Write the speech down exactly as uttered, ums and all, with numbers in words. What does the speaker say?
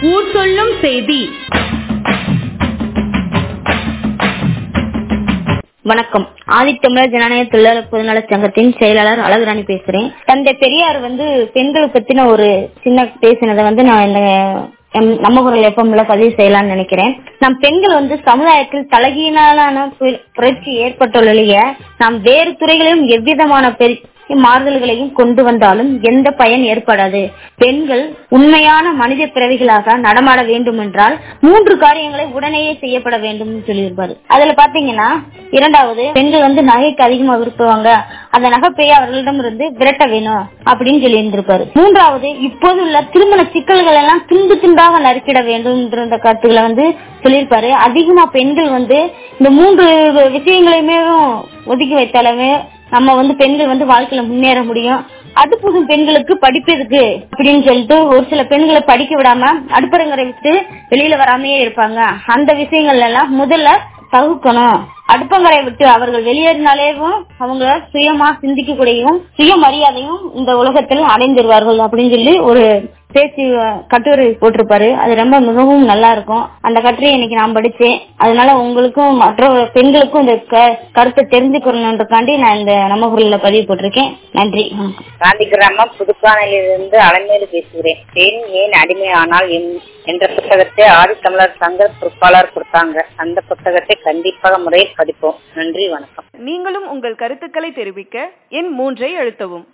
ஊர் சொல்லும் செய்தி. வணக்கம். ஆதித்தமிழர் ஜனநாயக தொழிலாளர் பொதுநல சங்கத்தின் செயலாளர் அழகுராணி பேசுறேன். தந்தை பெரியார் வந்து பெண்களை பத்தின ஒரு சின்ன பேசினதை வந்து நான் இந்த நம்ம குரல் எப்பம்ல பதிவு செய்யலாம்னு நினைக்கிறேன். நம் பெண்கள் வந்து சமுதாயத்தில் தலைகீழான புரட்சி ஏற்பட்டுள்ள நாம் வேறு துறைகளிலும் எவ்விதமான மாறுதல்களையும் கொண்டு வந்தாலும் எந்த பயன் ஏற்படாது. பெண்கள் உண்மையான மனித பிறவிகளாக நடமாட வேண்டும் என்றால் மூன்று காரியங்களை உடனேயே செய்யப்பட வேண்டும் சொல்லியிருப்பாரு. அதுல பாத்தீங்கன்னா, இரண்டாவது, பெண்கள் வந்து நகைக்கு அதிகமா விரும்புவாங்க, அந்த நகைப்பையை அவர்களிடம் இருந்து விரட்ட வேணும் அப்படின்னு சொல்லி இருந்திருப்பாரு. மூன்றாவது, இப்போது உள்ள திருமண சிக்கல்கள் எல்லாம் துண்டு துண்டாக நறுக்கிட வேண்டும் என்ற கருத்துக்களை வந்து சொல்லியிருப்பாரு. அதிகமா பெண்கள் வந்து இந்த மூன்று விஷயங்களையுமே ஒதுக்கி வைத்தாலுமே நம்ம வந்து பெண்கள் வந்து வாழ்க்கையில முன்னேற முடியும். அது போதும் பெண்களுக்கு படிப்பதுக்கு அப்படின்னு சொல்லிட்டு ஒரு சில பெண்களை படிக்க விடாம அடுப்பரங்கரை விட்டு வெளியில வராமையே இருப்பாங்க. அந்த விஷயங்கள்ல எல்லாம் முதல்ல தவிர்க்கணும். அடுப்பங்கரை விட்டு அவர்கள் வெளியேறினாலேயும் அவங்க சுயமா சிந்திக்க கூடியும் சுயமரியாதையும் இந்த உலகத்தில் அடைந்துருவார்கள் அப்படின்னு சொல்லி ஒரு பேச்சு கட்டுரை போட்டிருப்பாரு. அது ரொம்ப மிகவும் நல்லா இருக்கும். அந்த கட்டுரையை இன்னைக்கு நான் படிச்சேன். அதனால உங்களுக்கும் மற்ற பெண்களுக்கும் இந்த கருத்தை தெரிஞ்சுக்கணுன்றதுக்காண்டி நான் இந்த நம்ம குரல்ல பதிவு போட்டிருக்கேன். நன்றி. காந்தி கிராமம் புதுக்கானையிலிருந்து அலமேலு பேசுகிறேன். பெண் ஏன் அடிமையானால் என்ற புத்தகத்தை ஆதித்தமிழர் சங்க பொறுப்பாளர் கொடுத்தாங்க. அந்த புத்தகத்தை கண்டிப்பாக முறையில் படிப்போம். நன்றி, வணக்கம். நீங்களும் உங்கள் கருத்துக்களை தெரிவிக்க எண் மூன்றை அழுத்தவும்.